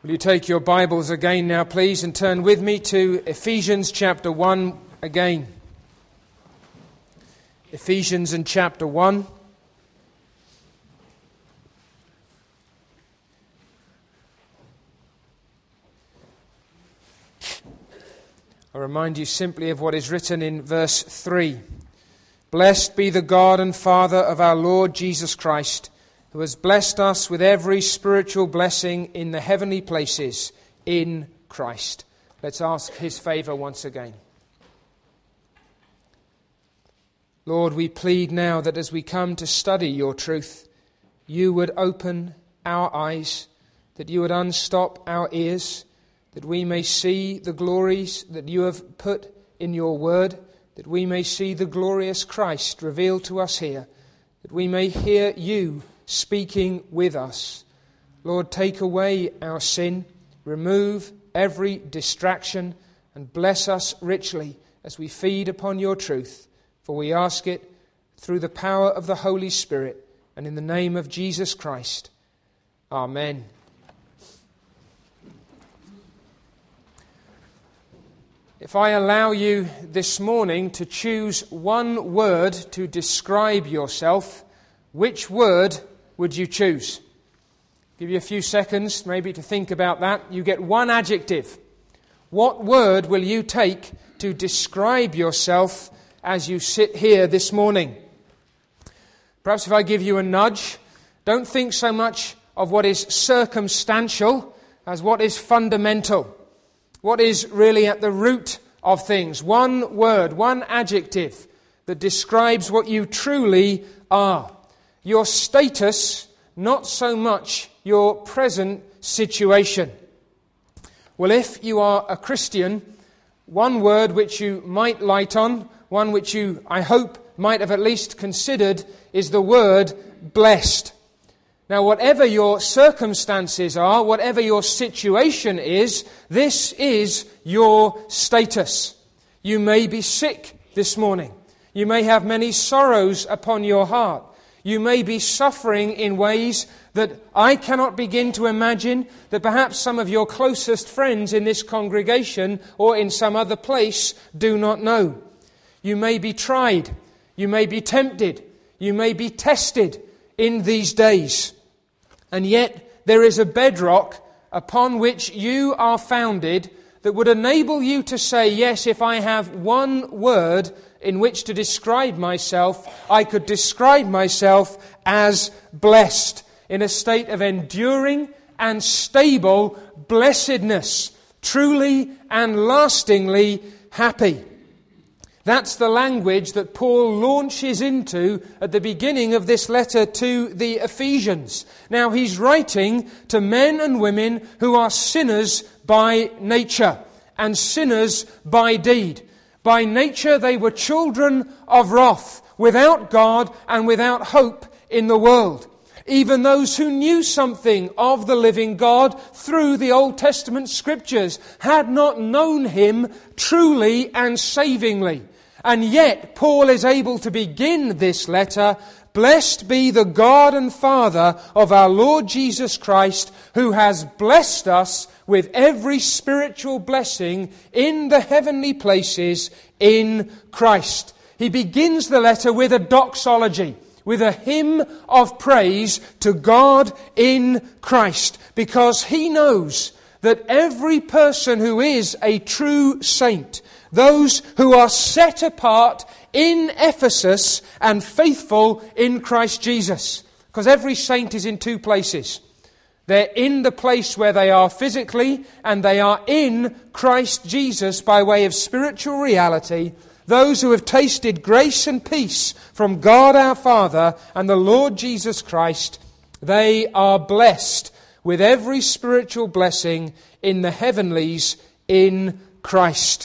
Will you take your Bibles again now, please, and turn with me to Ephesians chapter 1 again. Ephesians and chapter 1. I remind you simply of what is written in verse 3. Blessed be the God and Father of our Lord Jesus Christ, who has blessed us with every spiritual blessing in the heavenly places in Christ. Let's ask His favour once again. Lord, we plead now that as we come to study your truth, you would open our eyes, that you would unstop our ears, that we may see the glories that you have put in your word, that we may see the glorious Christ revealed to us here, that we may hear you speaking with us. Lord, take away our sin, remove every distraction, and bless us richly as we feed upon your truth. For we ask it through the power of the Holy Spirit and in the name of Jesus Christ. Amen. If I allow you this morning to choose one word to describe yourself, which word would you choose? Give you a few seconds maybe to think about that. You get one adjective. What word will you take to describe yourself as you sit here this morning? Perhaps if I give you a nudge, don't think so much of what is circumstantial as what is fundamental. What is really at the root of things? One word, one adjective that describes what you truly are. Your status, not so much your present situation. Well, if you are a Christian, one word which you might light on, one which you, I hope, might have at least considered, is the word blessed. Now, whatever your circumstances are, whatever your situation is, this is your status. You may be sick this morning. You may have many sorrows upon your heart. You may be suffering in ways that I cannot begin to imagine, that perhaps some of your closest friends in this congregation or in some other place do not know. You may be tried. You may be tempted. You may be tested in these days. And yet there is a bedrock upon which you are founded that would enable you to say, yes, if I have one word in which to describe myself, I could describe myself as blessed, in a state of enduring and stable blessedness, truly and lastingly happy. That's the language that Paul launches into at the beginning of this letter to the Ephesians. Now, he's writing to men and women who are sinners by nature and sinners by deed. By nature, they were children of wrath, without God and without hope in the world. Even those who knew something of the living God through the Old Testament scriptures had not known Him truly and savingly. And yet, Paul is able to begin this letter, blessed be the God and Father of our Lord Jesus Christ, who has blessed us with every spiritual blessing in the heavenly places in Christ. He begins the letter with a doxology, with a hymn of praise to God in Christ, because he knows that every person who is a true saint, those who are set apart in Ephesus and faithful in Christ Jesus. Because every saint is in two places. They're in the place where they are physically, and they are in Christ Jesus by way of spiritual reality. Those who have tasted grace and peace from God our Father and the Lord Jesus Christ, they are blessed with every spiritual blessing in the heavenlies in Christ.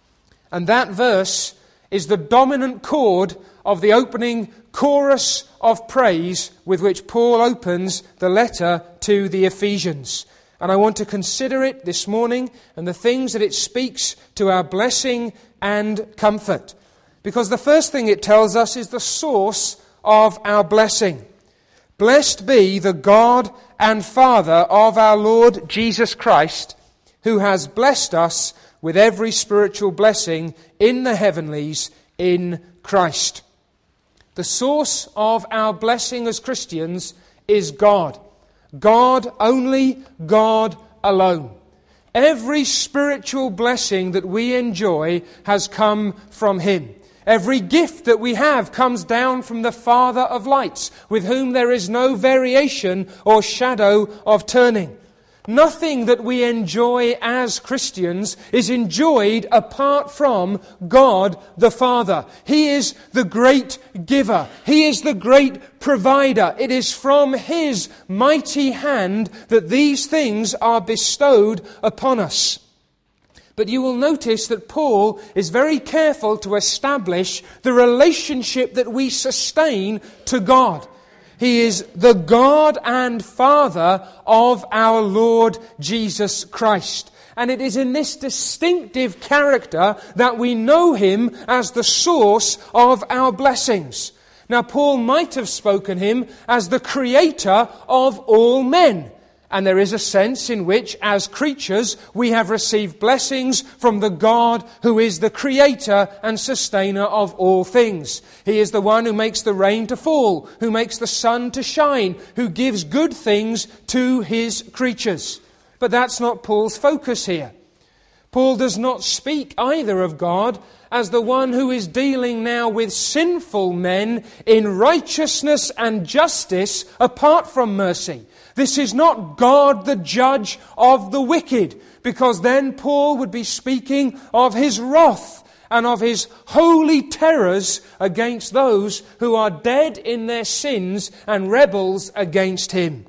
And that verse is the dominant chord of the opening chorus of praise with which Paul opens the letter to the Ephesians. And I want to consider it this morning and the things that it speaks to our blessing and comfort. Because the first thing it tells us is the source of our blessing. Blessed be the God and Father of our Lord Jesus Christ, who has blessed us with every spiritual blessing in the heavenlies in Christ. The source of our blessing as Christians is God. God only, God alone. Every spiritual blessing that we enjoy has come from Him. Every gift that we have comes down from the Father of lights, with whom there is no variation or shadow of turning. Nothing that we enjoy as Christians is enjoyed apart from God the Father. He is the great giver. He is the great provider. It is from His mighty hand that these things are bestowed upon us. But you will notice that Paul is very careful to establish the relationship that we sustain to God. He is the God and Father of our Lord Jesus Christ. And it is in this distinctive character that we know Him as the source of our blessings. Now, Paul might have spoken Him as the Creator of all men. And there is a sense in which, as creatures, we have received blessings from the God who is the Creator and Sustainer of all things. He is the one who makes the rain to fall, who makes the sun to shine, who gives good things to His creatures. But that's not Paul's focus here. Paul does not speak either of God as the one who is dealing now with sinful men in righteousness and justice apart from mercy. This is not God the judge of the wicked, because then Paul would be speaking of His wrath and of His holy terrors against those who are dead in their sins and rebels against Him.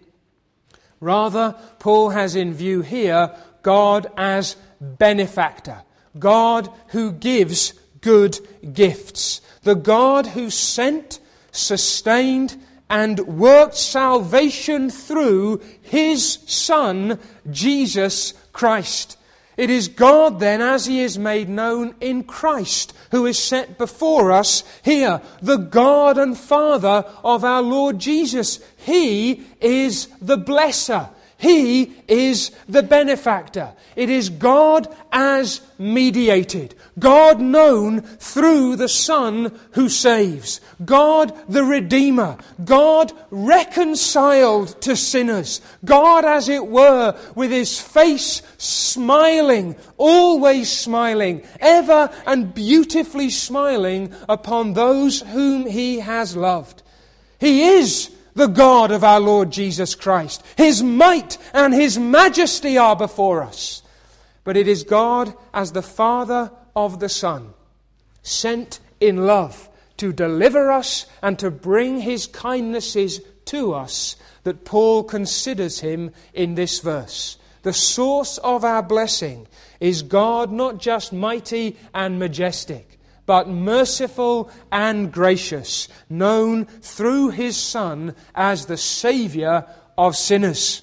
Rather, Paul has in view here God as benefactor, God who gives good gifts, the God who sent, sustained, and worked salvation through His Son, Jesus Christ. It is God then, as He is made known in Christ, who is set before us here, the God and Father of our Lord Jesus. He is the blesser. He is the benefactor. It is God as mediated. God known through the Son who saves. God the Redeemer. God reconciled to sinners. God, as it were, with His face smiling, always smiling, ever and beautifully smiling upon those whom He has loved. He is the God of our Lord Jesus Christ. His might and His majesty are before us. But it is God as the Father of the Son, sent in love to deliver us and to bring His kindnesses to us, that Paul considers Him in this verse. The source of our blessing is God, not just mighty and majestic, but merciful and gracious, known through His Son as the Saviour of sinners.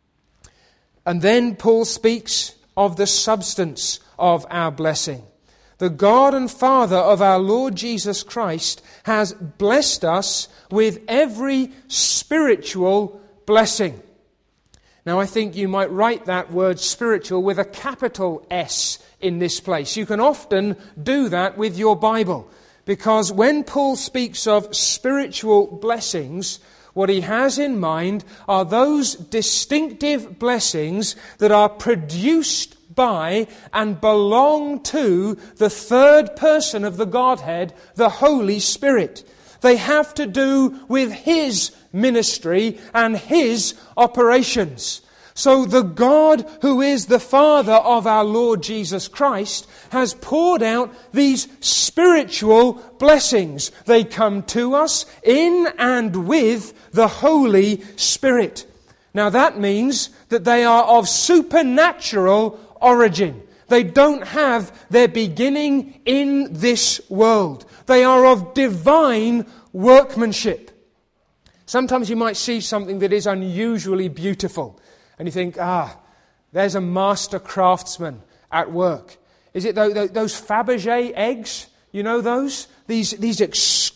And then Paul speaks of the substance of our blessing. The God and Father of our Lord Jesus Christ has blessed us with every spiritual blessing. Now, I think you might write that word spiritual with a capital S in this place. You can often do that with your Bible, because when Paul speaks of spiritual blessings, what he has in mind are those distinctive blessings that are produced by and belong to the third person of the Godhead, the Holy Spirit. They have to do with His ministry and His operations. So the God who is the Father of our Lord Jesus Christ has poured out these spiritual blessings. They come to us in and with the Holy Spirit. Now that means that they are of supernatural origin. They don't have their beginning in this world. They are of divine workmanship. Sometimes you might see something that is unusually beautiful, and you think, there's a master craftsman at work. Is it those Fabergé eggs? You know those? These exquisite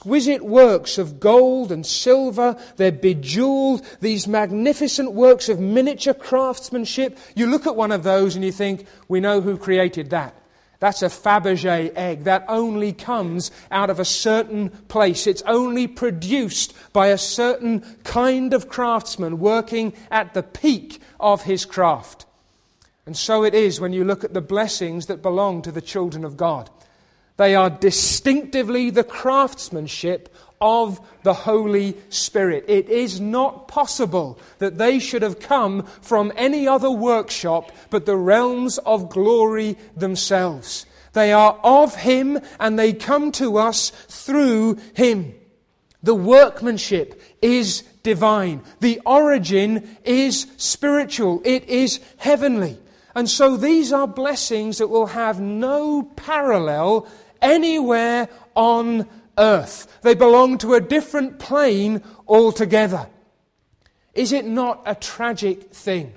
exquisite works of gold and silver. They're bejeweled, these magnificent works of miniature craftsmanship. You look at one of those and you think, we know who created that. That's a Fabergé egg. That only comes out of a certain place. It's only produced by a certain kind of craftsman working at the peak of his craft. And so it is when you look at the blessings that belong to the children of God. They are distinctively the craftsmanship of the Holy Spirit. It is not possible that they should have come from any other workshop but the realms of glory themselves. They are of Him and they come to us through Him. The workmanship is divine. The origin is spiritual. It is heavenly. And so these are blessings that will have no parallel anywhere on earth. They belong to a different plane altogether. Is it not a tragic thing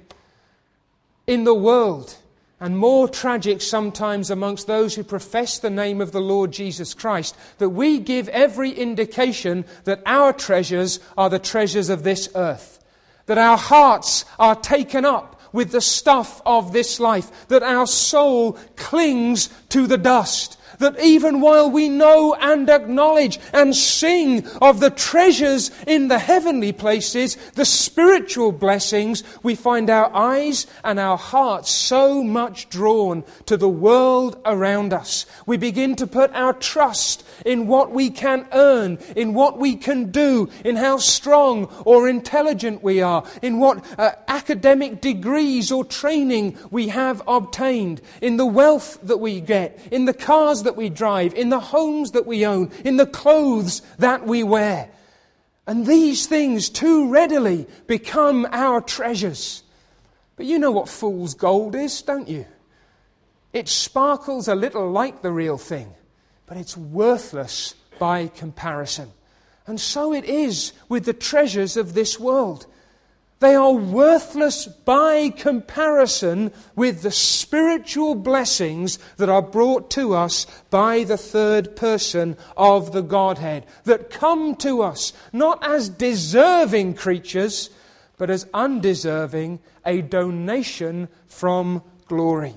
in the world, and more tragic sometimes amongst those who profess the name of the Lord Jesus Christ, that we give every indication that our treasures are the treasures of this earth, that our hearts are taken up with the stuff of this life, that our soul clings to the dust, that even while we know and acknowledge and sing of the treasures in the heavenly places, the spiritual blessings, we find our eyes and our hearts so much drawn to the world around us. We begin to put our trust in what we can earn, in what we can do, in how strong or intelligent we are, in what academic degrees or training we have obtained, in the wealth that we get, in the cars that we drive, in the homes that we own, in the clothes that we wear. And these things too readily become our treasures. But you know what fool's gold is, don't you? It sparkles a little like the real thing, but it's worthless by comparison. And so it is with the treasures of this world. They are worthless by comparison with the spiritual blessings that are brought to us by the third person of the Godhead, that come to us not as deserving creatures, but as undeserving, a donation from glory.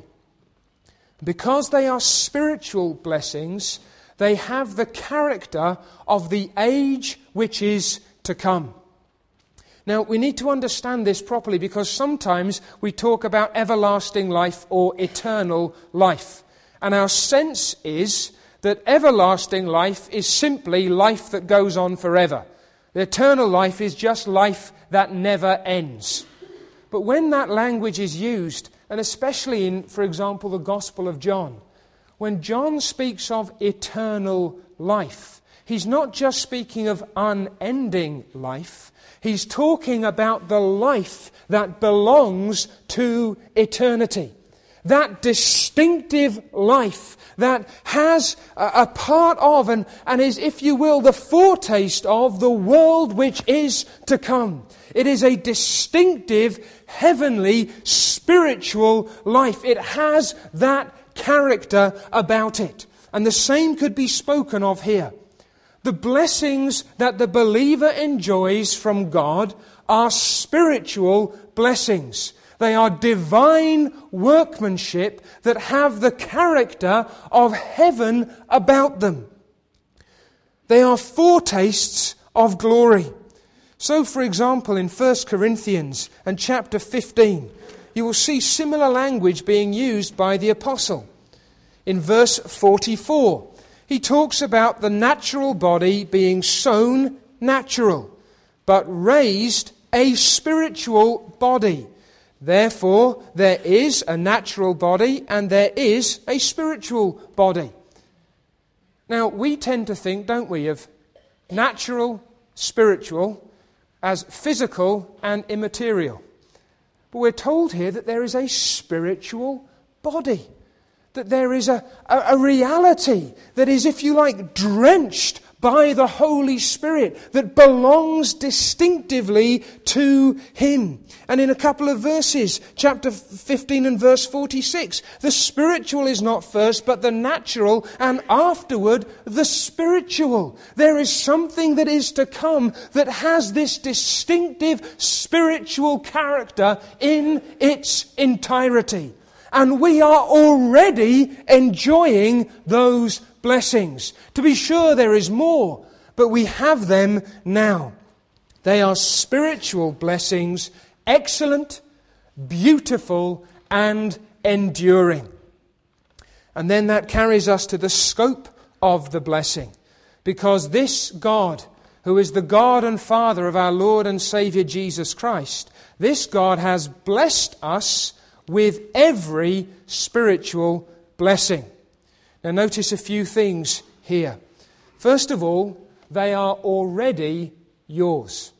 Because they are spiritual blessings, they have the character of the age which is to come. Now, we need to understand this properly, because sometimes we talk about everlasting life or eternal life. And our sense is that everlasting life is simply life that goes on forever. The eternal life is just life that never ends. But when that language is used, and especially in, for example, the Gospel of John, when John speaks of eternal life, he's not just speaking of unending life. He's talking about the life that belongs to eternity. That distinctive life that has a part of and is, if you will, the foretaste of the world which is to come. It is a distinctive, heavenly, spiritual life. It has that character about it. And the same could be spoken of here. The blessings that the believer enjoys from God are spiritual blessings. They are divine workmanship that have the character of heaven about them. They are foretastes of glory. So, for example, in 1 Corinthians and chapter 15, you will see similar language being used by the apostle. In verse 44, he talks about the natural body being sown natural, but raised a spiritual body. Therefore, there is a natural body and there is a spiritual body. Now, we tend to think, don't we, of natural, spiritual as physical and immaterial. But we're told here that there is a spiritual body. That there is a reality that is, if you like, drenched by the Holy Spirit that belongs distinctively to Him. And in a couple of verses, chapter 15 and verse 46, the spiritual is not first, but the natural, and afterward the spiritual. There is something that is to come that has this distinctive spiritual character in its entirety. And we are already enjoying those blessings. To be sure, there is more, but we have them now. They are spiritual blessings, excellent, beautiful, and enduring. And then that carries us to the scope of the blessing. Because this God, who is the God and Father of our Lord and Saviour Jesus Christ, this God has blessed us with every spiritual blessing. Now notice a few things here. First of all, they are already yours.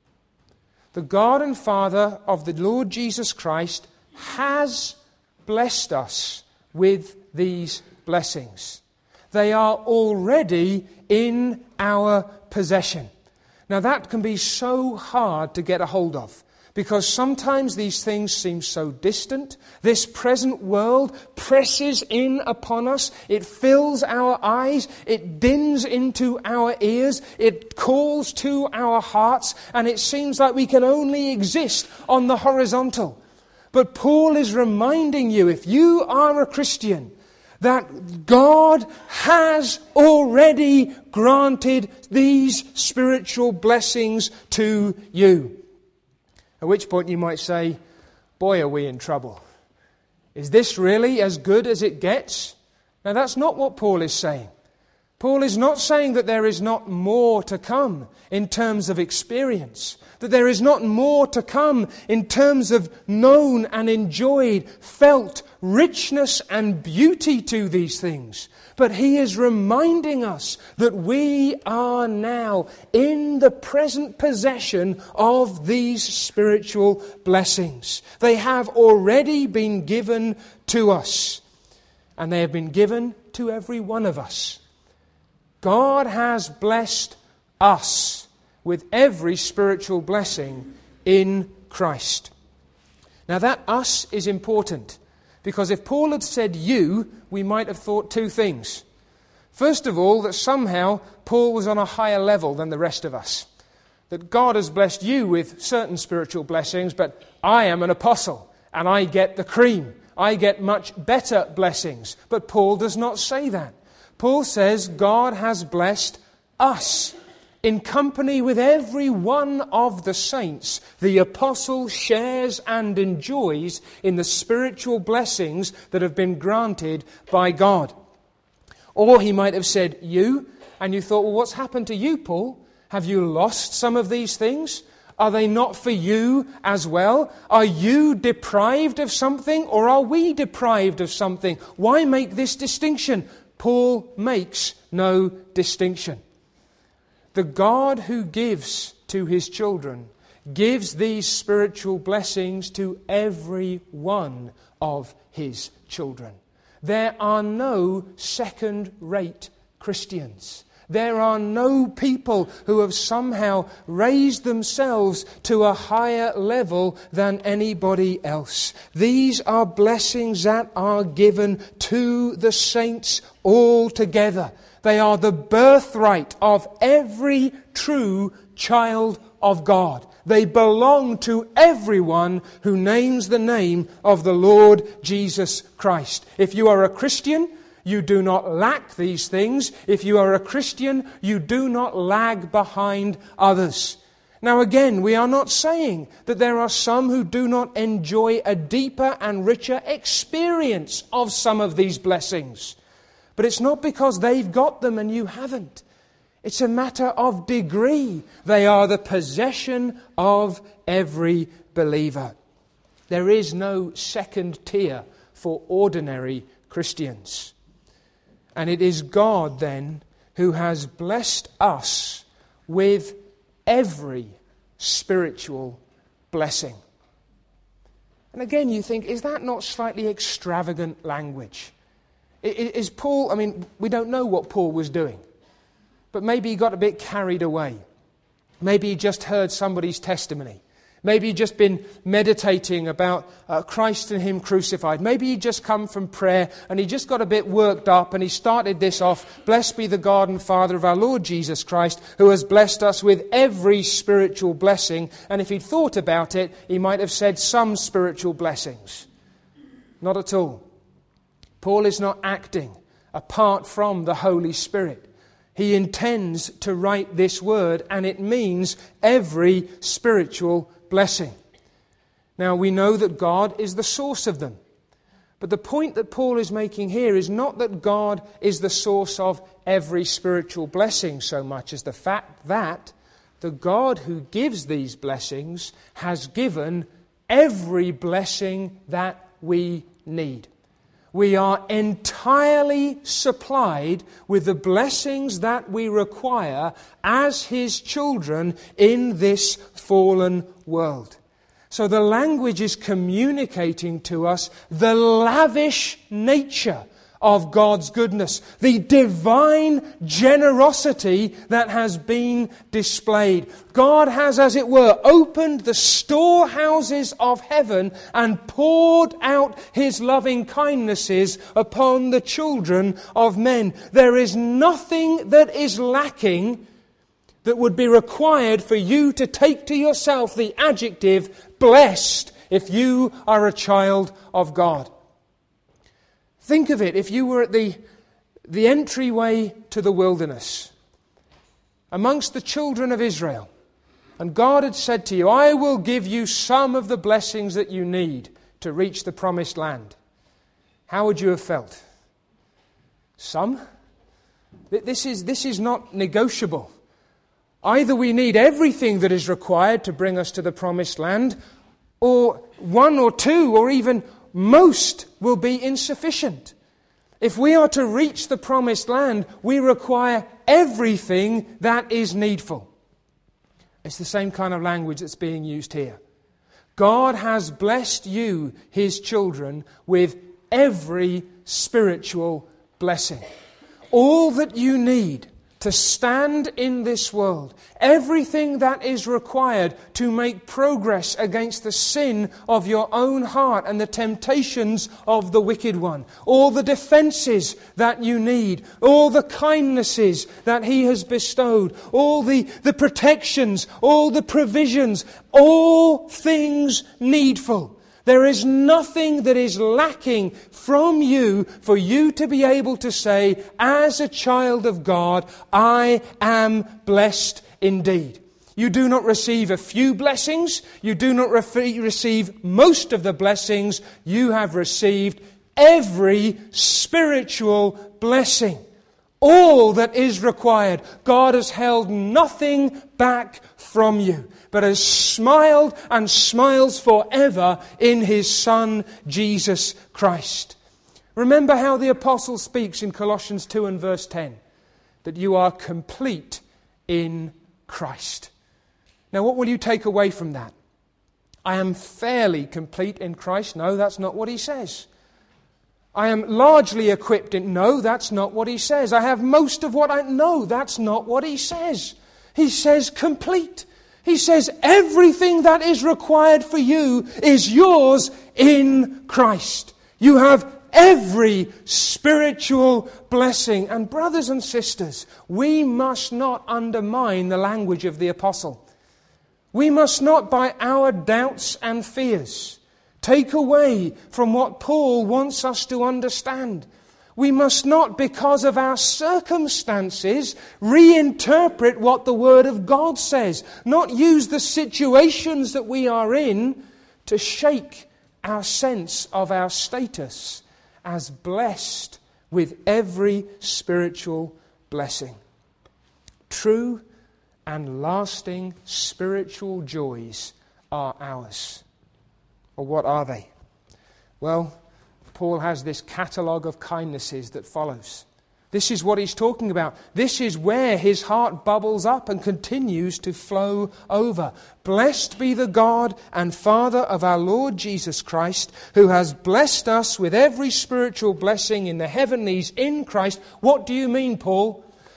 The God and Father of the Lord Jesus Christ has blessed us with these blessings. They are already in our possession. Now that can be so hard to get a hold of, because sometimes these things seem so distant. This present world presses in upon us. It fills our eyes. It dins into our ears. It calls to our hearts. And it seems like we can only exist on the horizontal. But Paul is reminding you, if you are a Christian, that God has already granted these spiritual blessings to you. At which point you might say, boy, are we in trouble. Is this really as good as it gets? Now that's not what Paul is saying. Paul is not saying that there is not more to come in terms of experience, that there is not more to come in terms of known and enjoyed, felt richness and beauty to these things. But he is reminding us that we are now in the present possession of these spiritual blessings. They have already been given to us, and they have been given to every one of us. God has blessed us with every spiritual blessing in Christ. Now that us is important, because if Paul had said you, we might have thought two things. First of all, that somehow Paul was on a higher level than the rest of us. That God has blessed you with certain spiritual blessings, but I am an apostle and I get the cream. I get much better blessings. But Paul does not say that. Paul says God has blessed us. In company with every one of the saints, the apostle shares and enjoys in the spiritual blessings that have been granted by God. Or he might have said you, and you thought, well, what's happened to you, Paul? Have you lost some of these things? Are they not for you as well? Are you deprived of something, or are we deprived of something? Why make this distinction? Paul makes no distinction. The God who gives to his children gives these spiritual blessings to every one of his children. There are no second-rate Christians. There are no people who have somehow raised themselves to a higher level than anybody else. These are blessings that are given to the saints altogether. They are the birthright of every true child of God. They belong to everyone who names the name of the Lord Jesus Christ. If you are a Christian, you do not lack these things. If you are a Christian, you do not lag behind others. Now again, we are not saying that there are some who do not enjoy a deeper and richer experience of some of these blessings. But it's not because they've got them and you haven't. It's a matter of degree. They are the possession of every believer. There is no second tier for ordinary Christians. And it is God then who has blessed us with every spiritual blessing. And again you think, is that not slightly extravagant language? Is Paul, we don't know what Paul was doing. but maybe he got a bit carried away. Maybe he just heard somebody's testimony. Maybe he'd just been meditating about Christ and Him crucified. Maybe he'd just come from prayer and he just got a bit worked up and he started this off. Blessed be the God and Father of our Lord Jesus Christ, who has blessed us with every spiritual blessing. And if he'd thought about it, he might have said some spiritual blessings. Not at all. Paul is not acting apart from the Holy Spirit. He intends to write this word, and it means every spiritual blessing. Now, we know that God is the source of them. But the point that Paul is making here is not that God is the source of every spiritual blessing so much as the fact that the God who gives these blessings has given every blessing that we need. We are entirely supplied with the blessings that we require as His children in this fallen world. So the language is communicating to us the lavish nature of God's goodness, the divine generosity that has been displayed. God has, as it were, opened the storehouses of heaven and poured out His loving kindnesses upon the children of men. There is nothing that is lacking that would be required for you to take to yourself the adjective blessed if you are a child of God. Think of it, if you were at the entryway to the wilderness, amongst the children of Israel, and God had said to you, I will give you some of the blessings that you need to reach the promised land. How would you have felt? Some? This is not negotiable. Either we need everything that is required to bring us to the promised land, or one or two, or even most will be insufficient. If we are to reach the promised land, we require everything that is needful. It's the same kind of language that's being used here. God has blessed you, His children, with every spiritual blessing. All that you need to stand in this world, everything that is required to make progress against the sin of your own heart and the temptations of the wicked one, all the defenses that you need, all the kindnesses that He has bestowed, all the protections, all the provisions, all things needful. There is nothing that is lacking from you for you to be able to say, as a child of God, I am blessed indeed. You do not receive a few blessings. You do not receive most of the blessings. You have received every spiritual blessing. All that is required. God has held nothing back from you, but has smiled and smiles forever in His Son, Jesus Christ. Remember how the Apostle speaks in Colossians 2 and verse 10, that you are complete in Christ. Now, what will you take away from that? I am fairly complete in Christ. No, that's not what he says. I am largely equipped in... No, that's not what he says. I have most of what I... No, that's not what he says. He says complete. He says everything that is required for you is yours in Christ. You have every spiritual blessing. And brothers and sisters, we must not undermine the language of the apostle. We must not, by our doubts and fears, take away from what Paul wants us to understand. We must not, because of our circumstances, reinterpret what the Word of God says. Not use the situations that we are in to shake our sense of our status as blessed with every spiritual blessing. True and lasting spiritual joys are ours. Or what are they? Well, Paul has this catalogue of kindnesses that follows. This is what he's talking about. This is where his heart bubbles up and continues to flow over. Blessed be the God and Father of our Lord Jesus Christ, who has blessed us with every spiritual blessing in the heavenlies in Christ. What do you mean, Paul?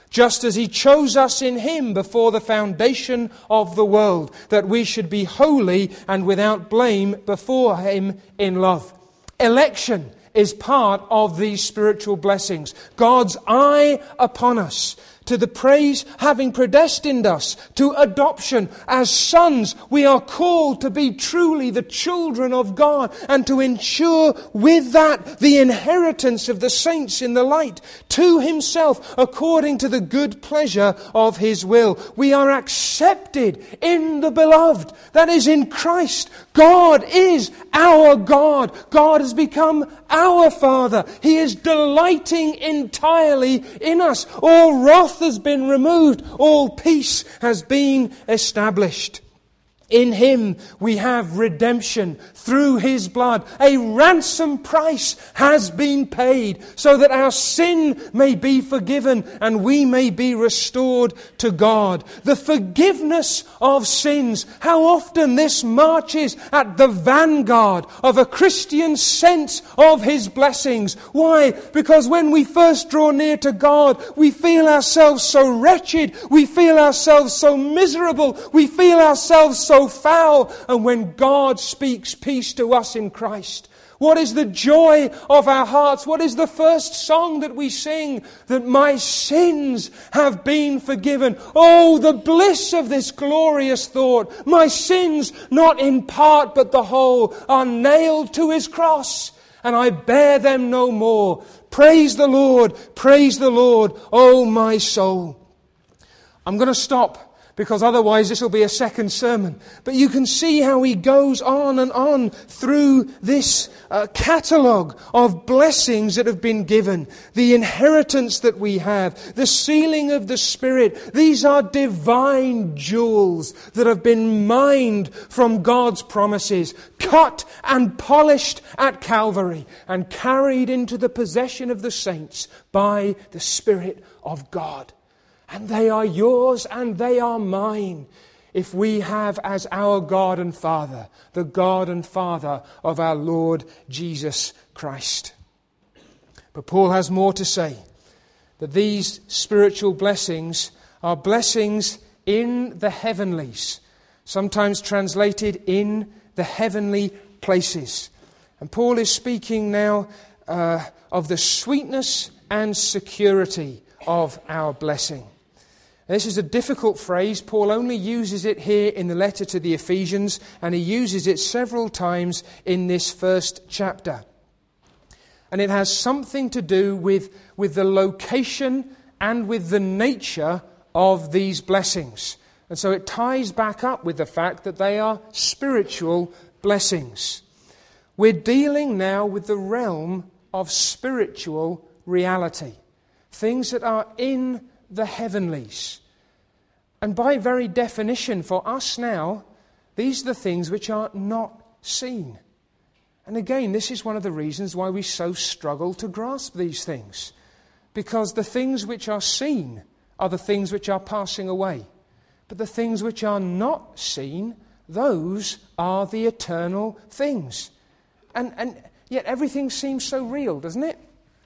just as He chose us in Him before the foundation of the world, that we should be holy and without blame before Him in love. Election is part of these spiritual blessings. God's eye upon us, to the praise, having predestined us to adoption as sons. We are called to be truly the children of God and to ensure with that the inheritance of the saints in the light to Himself according to the good pleasure of His will. We are accepted in the beloved, that is in Christ. God is our God. God has become our Father. He is delighting entirely in us. All wrath has been removed. All peace has been established. In Him we have redemption through His blood. A ransom price has been paid so that our sin may be forgiven and we may be restored to God. The forgiveness of sins. How often this marches at the vanguard of a Christian's sense of his blessings. Why? Because when we first draw near to God, we feel ourselves so wretched. We feel ourselves so miserable. We feel ourselves so foul. And when God speaks peace to us in Christ, what is the joy of our hearts? What is the first song that we sing? That my sins have been forgiven. Oh, the bliss of this glorious thought. My sins, not in part but the whole, are nailed to His cross, and I bear them no more. Praise the Lord, oh my soul. I'm going to stop, because otherwise this will be a second sermon. But you can see how he goes on and on through this catalogue of blessings that have been given. The inheritance that we have, the sealing of the Spirit. These are divine jewels that have been mined from God's promises, cut and polished at Calvary, and carried into the possession of the saints by the Spirit of God. And they are yours and they are mine if we have as our God and Father the God and Father of our Lord Jesus Christ. But Paul has more to say, that these spiritual blessings are blessings in the heavenlies, sometimes translated in the heavenly places. And Paul is speaking now of the sweetness and security of our blessing. This is a difficult phrase. Paul only uses it here in the letter to the Ephesians, and he uses it several times in this first chapter. And it has something to do with the location and with the nature of these blessings. And so it ties back up with the fact that they are spiritual blessings. We're dealing now with the realm of spiritual reality. Things that are in the heavenlies. And by very definition for us now, these are the things which are not seen. And again, this is one of the reasons why we so struggle to grasp these things. Because the things which are seen are the things which are passing away. But the things which are not seen, those are the eternal things. And yet everything seems so real, doesn't it?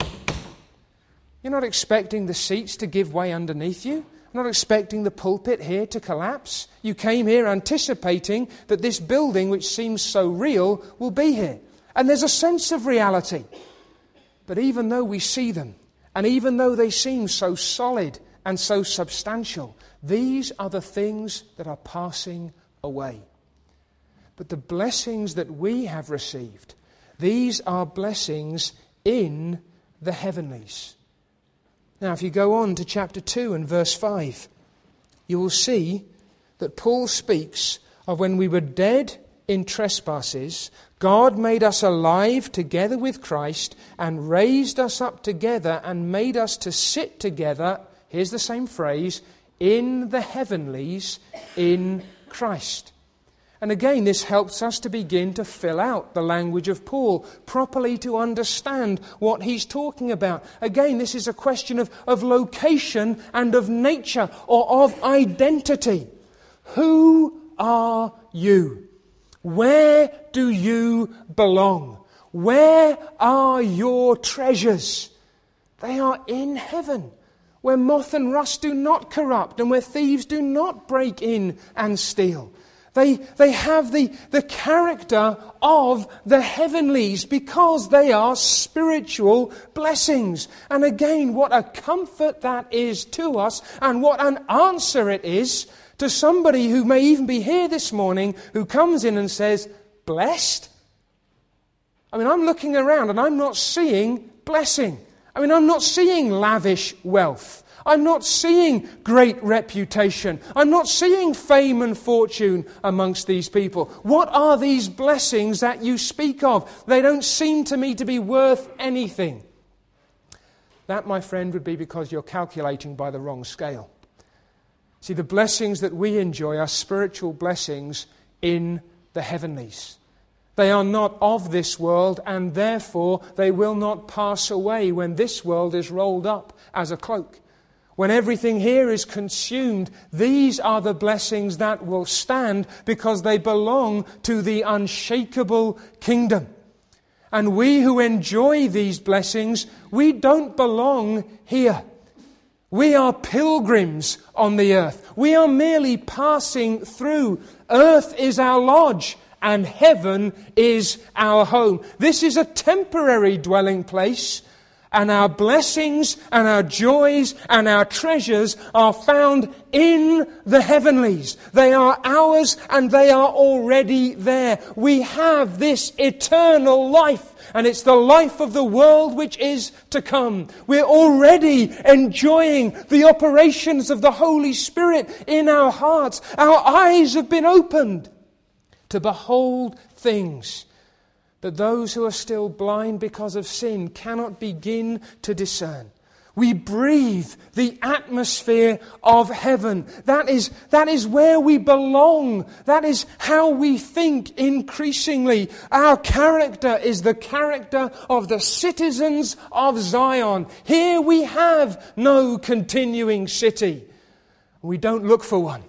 You're not expecting the seats to give way underneath you. You're not expecting the pulpit here to collapse. You came here anticipating that this building, which seems so real, will be here. And there's a sense of reality. But even though we see them, and even though they seem so solid and so substantial, these are the things that are passing away. But the blessings that we have received, these are blessings in the heavenlies. Now, if you go on to chapter 2 and verse 5, you will see that Paul speaks of when we were dead in trespasses, God made us alive together with Christ and raised us up together and made us to sit together, here's the same phrase, in the heavenlies in Christ. And again, this helps us to begin to fill out the language of Paul, properly to understand what he's talking about. Again, this is a question of location and of nature or of identity. Who are you? Where do you belong? Where are your treasures? They are in heaven. where moth and rust do not corrupt and where thieves do not break in and steal. They have the character of the heavenlies because they are spiritual blessings. And again, what a comfort that is to us, and what an answer it is to somebody who may even be here this morning who comes in and says, blessed? I mean, I'm looking around and I'm not seeing blessing. I mean, I'm not seeing lavish wealth. I'm not seeing great reputation. I'm not seeing fame and fortune amongst these people. What are these blessings that you speak of? They don't seem to me to be worth anything. That, my friend, would be because you're calculating by the wrong scale. See, the blessings that we enjoy are spiritual blessings in the heavenlies. They are not of this world, and therefore they will not pass away when this world is rolled up as a cloak. When everything here is consumed, these are the blessings that will stand because they belong to the unshakable kingdom. And we who enjoy these blessings, we don't belong here. We are pilgrims on the earth. We are merely passing through. Earth is our lodge, and heaven is our home. This is a temporary dwelling place, and our blessings and our joys and our treasures are found in the heavenlies. They are ours and they are already there. We have this eternal life, and it's the life of the world which is to come. We're already enjoying the operations of the Holy Spirit in our hearts. Our eyes have been opened to behold things that those who are still blind because of sin cannot begin to discern. We breathe the atmosphere of heaven. That is where we belong. That is how we think increasingly. Our character is the character of the citizens of Zion. Here we have no continuing city. We don't look for one.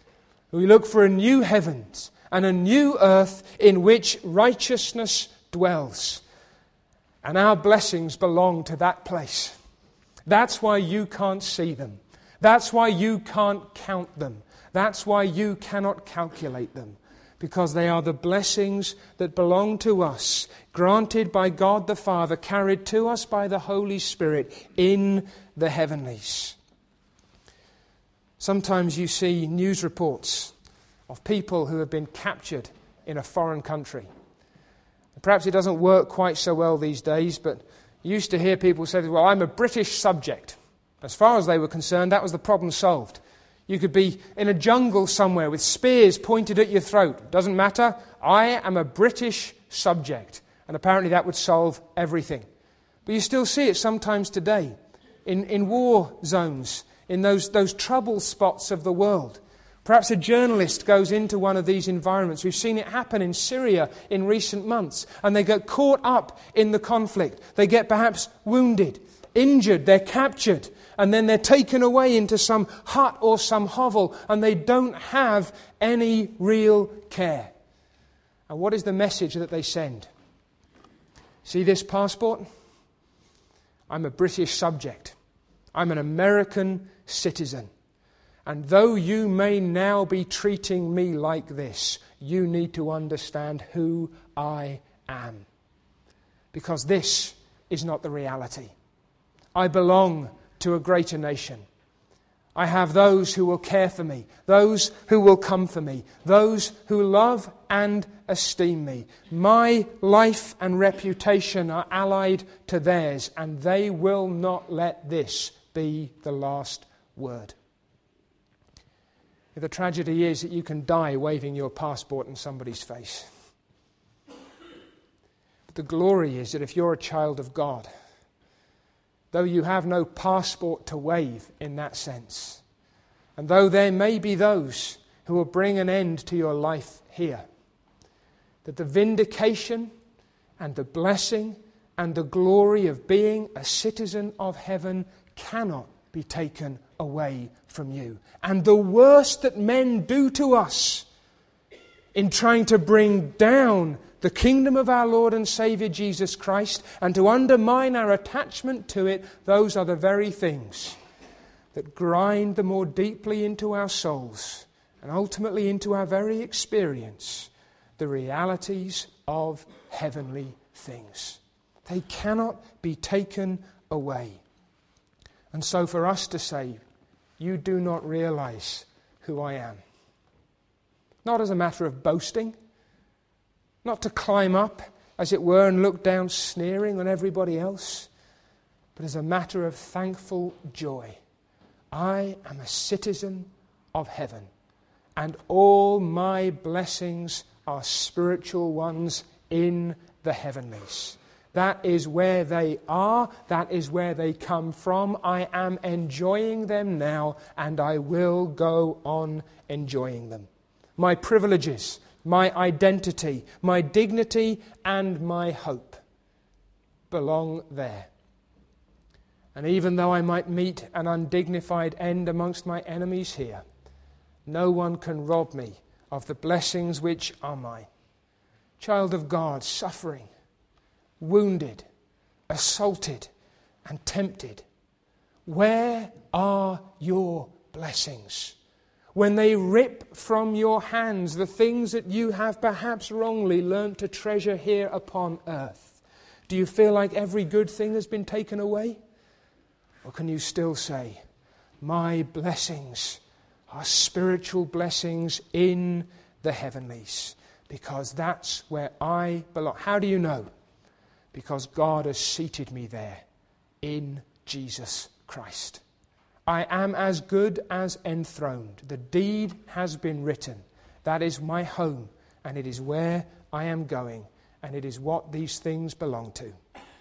We look for a new heavens and a new earth in which righteousness dwells. And our blessings belong to that place. That's why you can't see them. That's why you can't count them. That's why you cannot calculate them. Because they are the blessings that belong to us, granted by God the Father, carried to us by the Holy Spirit in the heavenlies. Sometimes you see news reports of people who have been captured in a foreign country. Perhaps it doesn't work quite so well these days, but you used to hear people say, well, I'm a British subject. As far as they were concerned, that was the problem solved. You could be in a jungle somewhere with spears pointed at your throat. Doesn't matter. I am a British subject. And apparently that would solve everything. But you still see it sometimes today in war zones, in those trouble spots of the world. Perhaps a journalist goes into one of these environments. We've seen it happen in Syria in recent months. And they get caught up in the conflict. They get perhaps wounded, injured, they're captured. And then they're taken away into some hut or some hovel. And they don't have any real care. And what is the message that they send? See this passport? I'm a British subject. I'm an American citizen. And though you may now be treating me like this, you need to understand who I am. Because this is not the reality. I belong to a greater nation. I have those who will care for me, those who will come for me, those who love and esteem me. My life and reputation are allied to theirs, and they will not let this be the last word. The tragedy is that you can die waving your passport in somebody's face. But the glory is that if you're a child of God, though you have no passport to wave in that sense, and though there may be those who will bring an end to your life here, that the vindication and the blessing and the glory of being a citizen of heaven cannot be taken away from you. And the worst that men do to us in trying to bring down the kingdom of our Lord and Saviour Jesus Christ and to undermine our attachment to it, those are the very things that grind the more deeply into our souls and ultimately into our very experience the realities of heavenly things. They cannot be taken away. And so for us to say, you do not realize who I am. Not as a matter of boasting, not to climb up, as it were, and look down sneering on everybody else, but as a matter of thankful joy. I am a citizen of heaven, and all my blessings are spiritual ones in the heavenlies. That is where they are. That is where they come from. I am enjoying them now, and I will go on enjoying them. My privileges, my identity, my dignity, and my hope belong there. And even though I might meet an undignified end amongst my enemies here, no one can rob me of the blessings which are mine. Child of God, suffering, wounded, assaulted, and tempted. Where are your blessings? When they rip from your hands the things that you have perhaps wrongly learnt to treasure here upon earth, do you feel like every good thing has been taken away? Or can you still say, my blessings are spiritual blessings in the heavenlies, because that's where I belong? How do you know? Because God has seated me there in Jesus Christ. I am as good as enthroned. The deed has been written. That is my home, and it is where I am going, and it is what these things belong to.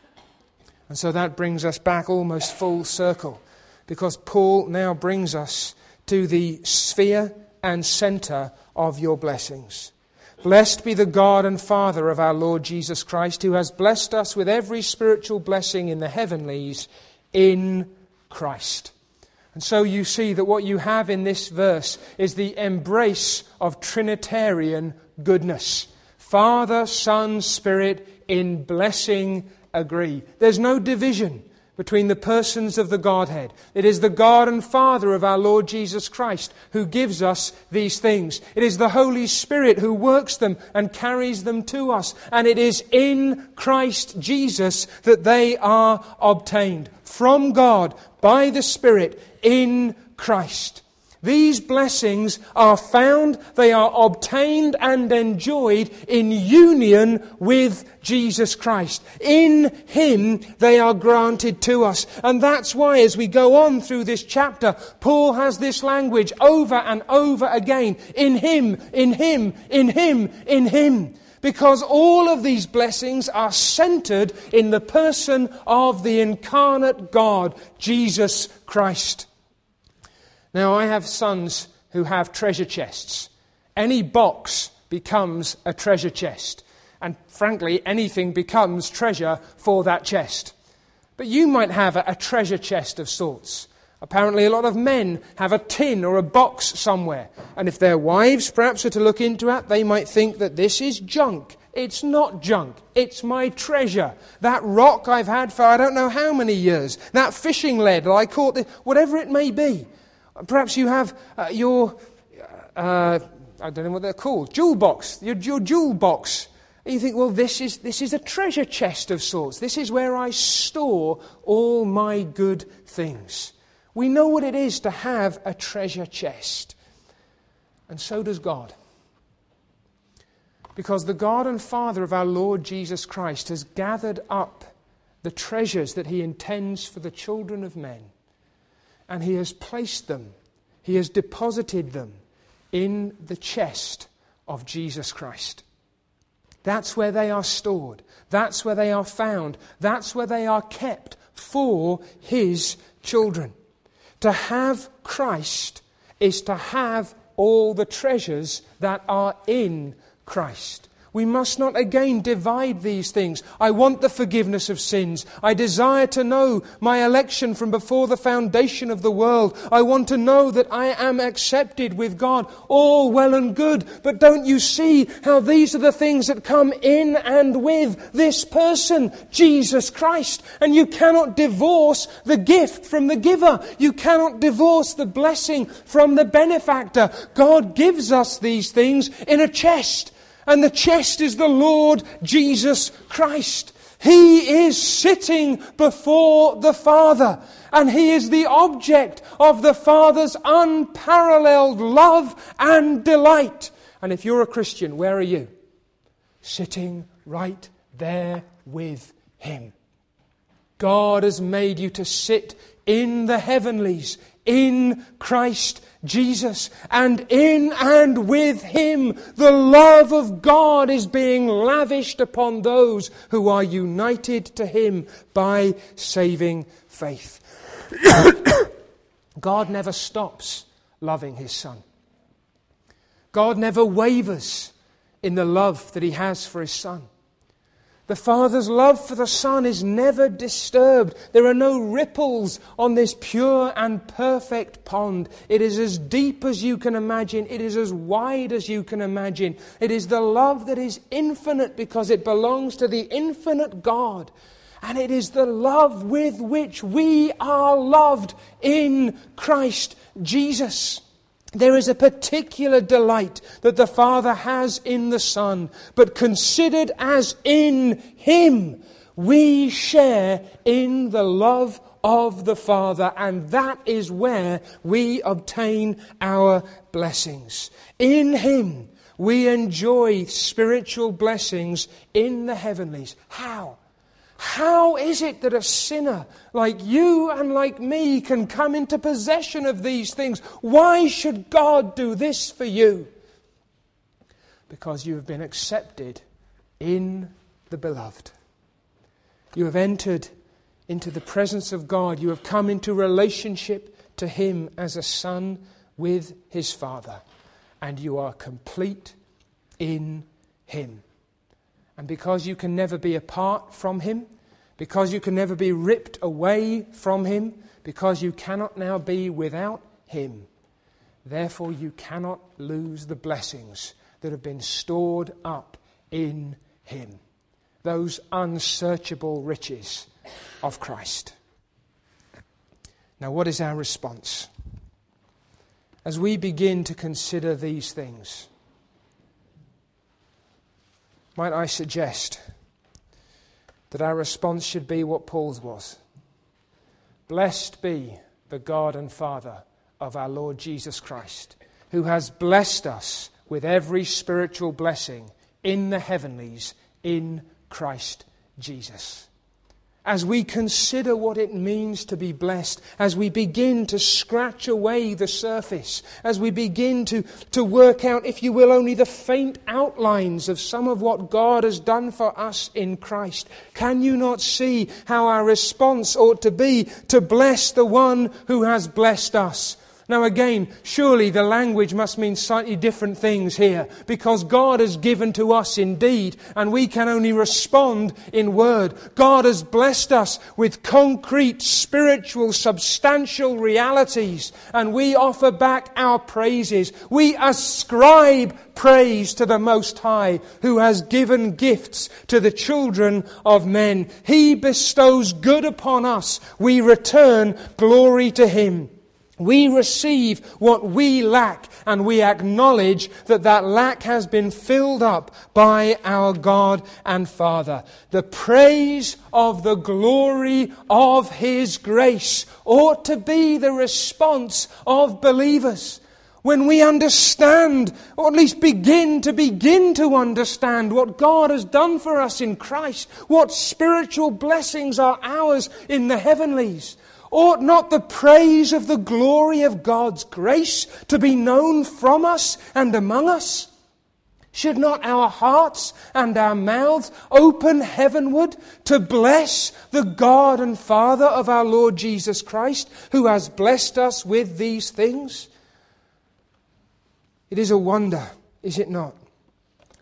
And so that brings us back almost full circle, because Paul now brings us to the sphere and centre of your blessings. Blessed be the God and Father of our Lord Jesus Christ, who has blessed us with every spiritual blessing in the heavenlies in Christ. And so you see that what you have in this verse is the embrace of Trinitarian goodness. Father, Son, Spirit in blessing agree. There's no division between the persons of the Godhead. It is the God and Father of our Lord Jesus Christ who gives us these things. It is the Holy Spirit who works them and carries them to us. And it is in Christ Jesus that they are obtained from God by the Spirit in Christ. These blessings are found, they are obtained and enjoyed in union with Jesus Christ. In Him they are granted to us. And that's why as we go on through this chapter, Paul has this language over and over again. In Him, in Him, in Him, in Him. Because all of these blessings are centered in the person of the incarnate God, Jesus Christ. Now, I have sons who have treasure chests. Any box becomes a treasure chest. And frankly, anything becomes treasure for that chest. But you might have a treasure chest of sorts. Apparently, a lot of men have a tin or a box somewhere. And if their wives perhaps are to look into it, they might think that this is junk. It's not junk. It's my treasure. That rock I've had for I don't know how many years. That fishing lead that I caught, whatever it may be. Perhaps you have your, I don't know what they're called, jewel box, your jewel box. And you think, well, this is a treasure chest of sorts. This is where I store all my good things. We know what it is to have a treasure chest. And so does God. Because the God and Father of our Lord Jesus Christ has gathered up the treasures that He intends for the children of men. And He has placed them, He has deposited them in the chest of Jesus Christ. That's where they are stored. That's where they are found. That's where they are kept for His children. To have Christ is to have all the treasures that are in Christ. We must not again divide these things. I want the forgiveness of sins. I desire to know my election from before the foundation of the world. I want to know that I am accepted with God. All well and good. But don't you see how these are the things that come in and with this person, Jesus Christ? And you cannot divorce the gift from the giver. You cannot divorce the blessing from the benefactor. God gives us these things in a chest. And the chest is the Lord Jesus Christ. He is sitting before the Father. And He is the object of the Father's unparalleled love and delight. And if you're a Christian, where are you? Sitting right there with Him. God has made you to sit in the heavenlies, in Christ Jesus, and in and with Him the love of God is being lavished upon those who are united to Him by saving faith. God never stops loving His Son. God never wavers in the love that He has for His Son. The Father's love for the Son is never disturbed. There are no ripples on this pure and perfect pond. It is as deep as you can imagine. It is as wide as you can imagine. It is the love that is infinite because it belongs to the infinite God. And it is the love with which we are loved in Christ Jesus. There is a particular delight that the Father has in the Son, but considered as in Him, we share in the love of the Father, and that is where we obtain our blessings. In Him, we enjoy spiritual blessings in the heavenlies. How? How is it that a sinner like you and like me can come into possession of these things? Why should God do this for you? Because you have been accepted in the Beloved. You have entered into the presence of God. You have come into relationship to Him as a son with His Father. And you are complete in Him. And because you can never be apart from Him, because you can never be ripped away from Him, because you cannot now be without Him, therefore you cannot lose the blessings that have been stored up in Him. Those unsearchable riches of Christ. Now, what is our response? As we begin to consider these things, might I suggest that our response should be what Paul's was. Blessed be the God and Father of our Lord Jesus Christ, who has blessed us with every spiritual blessing in the heavenlies in Christ Jesus. As we consider what it means to be blessed, as we begin to scratch away the surface, as we begin to work out, if you will, only the faint outlines of some of what God has done for us in Christ, can you not see how our response ought to be to bless the one who has blessed us? Now again, surely the language must mean slightly different things here, because God has given to us indeed, and we can only respond in word. God has blessed us with concrete, spiritual, substantial realities, and we offer back our praises. We ascribe praise to the Most High, who has given gifts to the children of men. He bestows good upon us. We return glory to Him. We receive what we lack, and we acknowledge that that lack has been filled up by our God and Father. The praise of the glory of His grace ought to be the response of believers. When we understand, or at least begin to understand what God has done for us in Christ, what spiritual blessings are ours in the heavenlies, ought not the praise of the glory of God's grace to be known from us and among us? Should not our hearts and our mouths open heavenward to bless the God and Father of our Lord Jesus Christ, who has blessed us with these things? It is a wonder, is it not,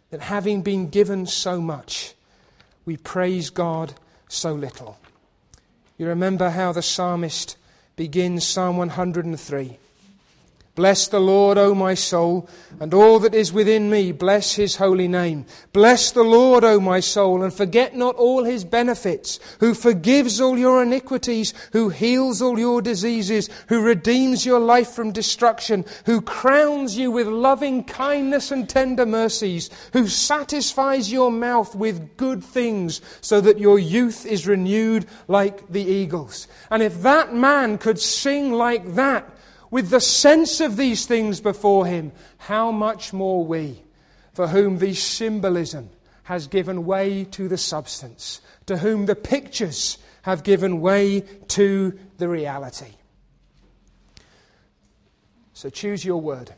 that having been given so much, we praise God so little. You remember how the psalmist begins Psalm 103. Bless the Lord, O my soul, and all that is within me, bless his holy name. Bless the Lord, O my soul, and forget not all his benefits, who forgives all your iniquities, who heals all your diseases, who redeems your life from destruction, who crowns you with loving kindness and tender mercies, who satisfies your mouth with good things, so that your youth is renewed like the eagles. And if that man could sing like that, with the sense of these things before him, how much more we, for whom the symbolism has given way to the substance, to whom the pictures have given way to the reality. So choose your word.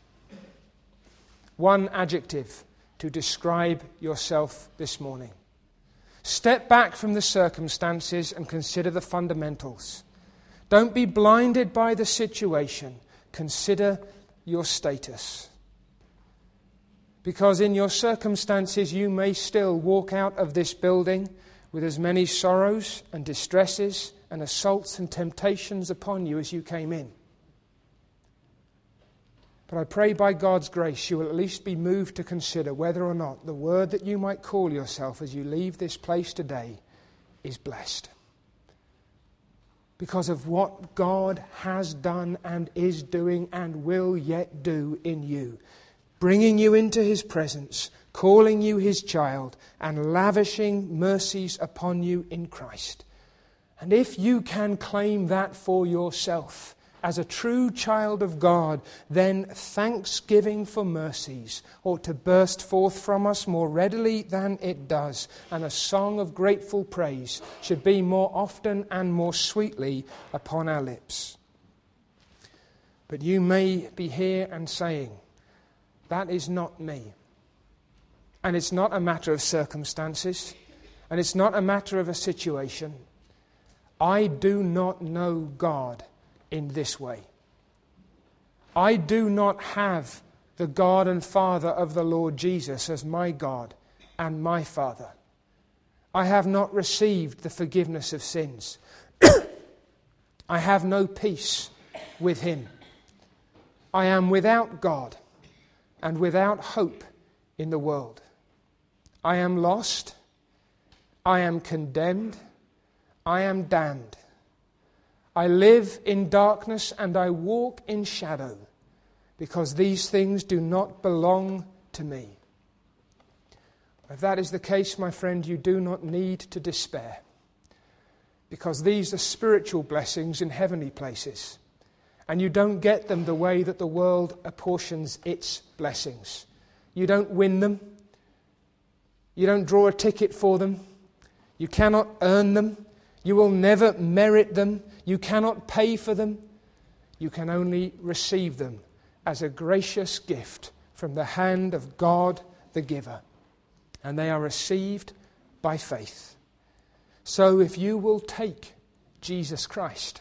One adjective to describe yourself this morning. Step back from the circumstances and consider the fundamentals. Don't be blinded by the situation. Consider your status. Because in your circumstances you may still walk out of this building with as many sorrows and distresses and assaults and temptations upon you as you came in. But I pray by God's grace you will at least be moved to consider whether or not the word that you might call yourself as you leave this place today is blessed. Because of what God has done and is doing and will yet do in you, bringing you into his presence, calling you his child, and lavishing mercies upon you in Christ. And if you can claim that for yourself as a true child of God, then thanksgiving for mercies ought to burst forth from us more readily than it does, and a song of grateful praise should be more often and more sweetly upon our lips. But you may be here and saying, that is not me. And it's not a matter of circumstances, and it's not a matter of a situation. I do not know God in this way. I do not have the God and Father of the Lord Jesus as my God and my Father. I have not received the forgiveness of sins. I have no peace with him. I am without God and without hope in the world. I am lost. I am condemned. I am damned. I live in darkness and I walk in shadow, because these things do not belong to me. If that is the case, my friend, you do not need to despair, because these are spiritual blessings in heavenly places, and you don't get them the way that the world apportions its blessings. You don't win them. You don't draw a ticket for them. You cannot earn them. You will never merit them. You cannot pay for them. You can only receive them as a gracious gift from the hand of God the giver. And they are received by faith. So if you will take Jesus Christ,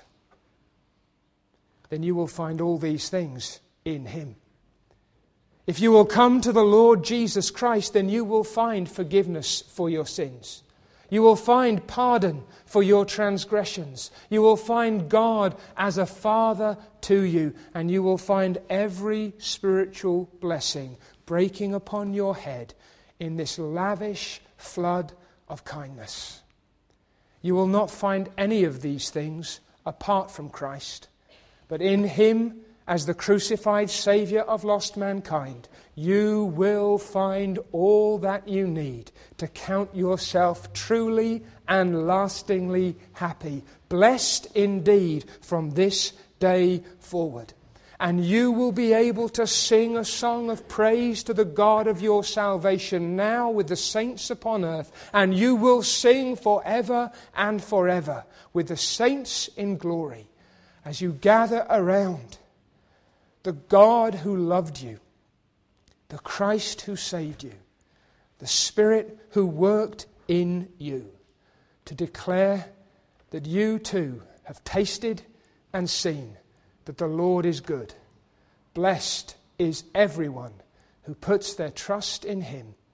then you will find all these things in him. If you will come to the Lord Jesus Christ, then you will find forgiveness for your sins. You will find pardon for your transgressions. You will find God as a Father to you, and you will find every spiritual blessing breaking upon your head in this lavish flood of kindness. You will not find any of these things apart from Christ, but in him, as the crucified Saviour of lost mankind, you will find all that you need to count yourself truly and lastingly happy, blessed indeed from this day forward. And you will be able to sing a song of praise to the God of your salvation now with the saints upon earth, and you will sing forever and forever with the saints in glory as you gather around the God who loved you, the Christ who saved you, the Spirit who worked in you, to declare that you too have tasted and seen that the Lord is good. Blessed is everyone who puts their trust in him.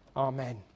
Amen.